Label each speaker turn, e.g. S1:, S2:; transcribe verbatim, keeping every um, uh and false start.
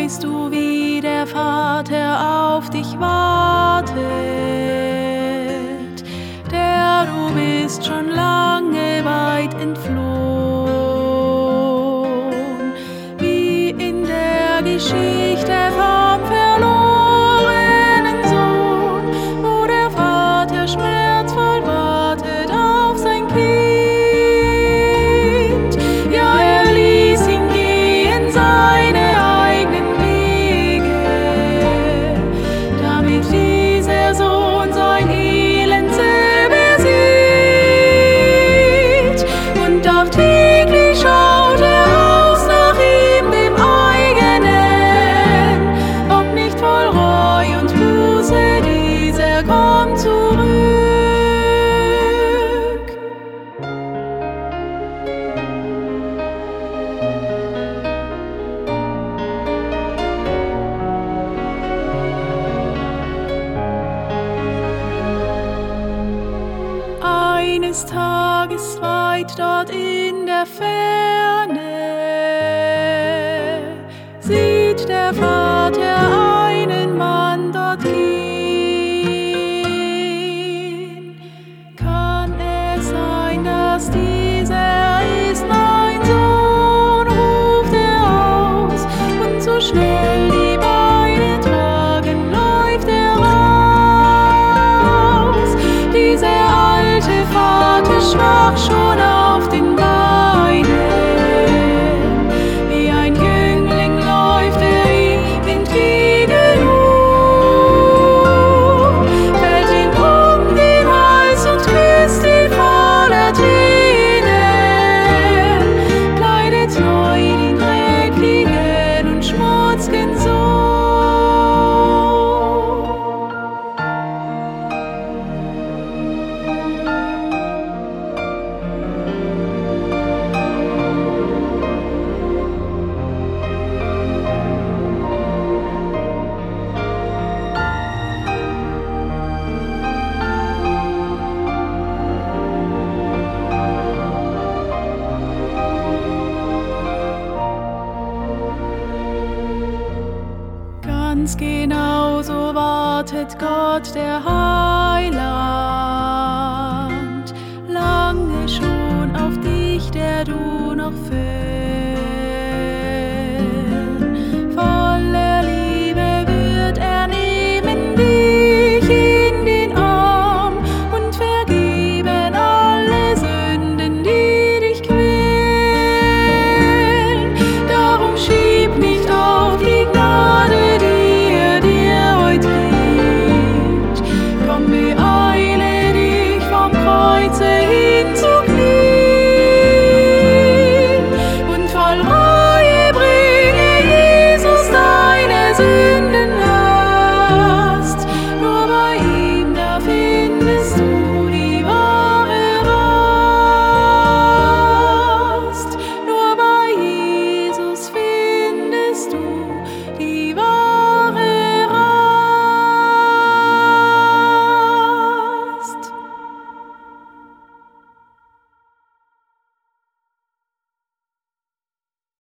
S1: weißt du, wie der Vater auf dich wartet, der du bist schon lange weit entflohen, wie in der Geschichte vom verlorenen Sohn, wo der Vater schmerzvoll wartet auf sein Kind. Ja, er ließ ihn gehen seine eigenen Wege, damit dieser Sohn sein Elend selber sieht. Und auch täglich schaut er aus nach ihm, dem eigenen, ob nicht voll Reu und Buße dieser kommt zurück. Eines Tages weit dort in der Ferne sieht der Vater einen Mann dort gehen. Kann es sein, dass dieser ist mein Sohn, ruft er aus, und so schnell die Beine tragen, läuft er raus. Dieser alte Vater schwach schon auf den Beinen, wie ein Jüngling läuft er ihm entgegen, fällt ihm um den Hals und küsst ihn voller Tränen, kleidet neu den dreckigen und schmutzigen Sohn. Ganz genau so wartet Gott, der Heiland, lange schon auf dich, der du noch fällst.